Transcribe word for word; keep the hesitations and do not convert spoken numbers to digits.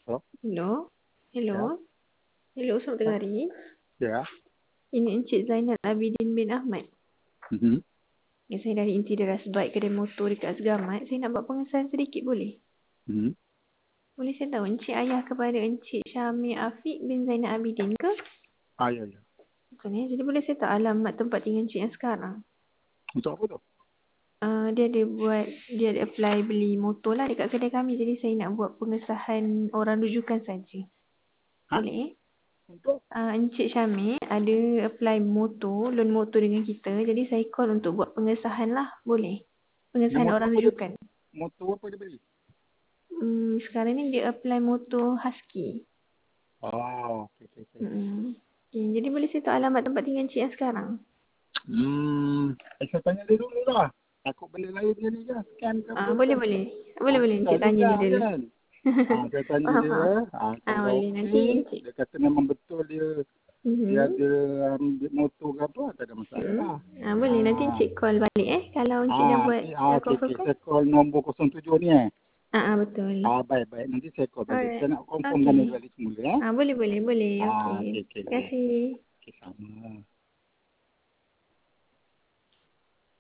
So, Hello. ya, Hello. Hello, selamat tengah hari. ya. Ini Encik Zainal Abidin bin Ahmad. Mhm. Ya, saya dari Interior Rasbaik Kedai Motor dekat Segamat. Saya nak buat pengesahan sedikit boleh? Mhm. Boleh saya tahu Encik ayah kepada Encik Syamir Afiq bin Zainal Abidin ke? Ah, ya, ya. Bukan ya. Jadi boleh saya tahu alamat tempat tinggal Encik yang sekarang? Untuk apa tu? Uh, dia ada buat, dia ada apply beli motor lah dekat kedai kami. Jadi saya nak buat pengesahan orang rujukan saja. Ha? Boleh? Untuk? Uh, Encik Syamir ada apply motor, loan motor dengan kita. Jadi saya call untuk buat pengesahan lah. Boleh? Yang Pengesahan motor orang apa dia? rujukan. Motor apa dia beli? Hmm, sekarang ni dia apply motor Husky. Oh, okey, okey, okey. Hmm. Okay, jadi boleh saya tahu alamat tempat tinggal Encik yang sekarang? Hmm, eh, saya tanya dia dulu lah. Takut benda lain je ni kan. Scan ke apa Ah, boleh kan. boleh. Boleh Ah, boleh susah Encik tanya juga dia dulu. kan. Ah, saya tanya Faham dia. faham. Ah, Ah, kalau boleh nanti okey, Encik. dia kata memang betul dia dia Mhm. ada ambil motor ke apa, tak ada Hmm. masalah. Ah, boleh nanti Ah, Encik call balik eh kalau Encik dah ah, buat nanti, ah, dah okey, okey. confirmkan. Saya call nombor kosong tujuh ni eh. Ah, ah betul. Ah, baik-baik. Nanti saya call balik. Alright. Saya nak confirmkan Okay. ni balik semula. Eh? Ah, boleh boleh boleh. Ah, Okay. okey, okey, Terima okey. kasih. Okey, sama.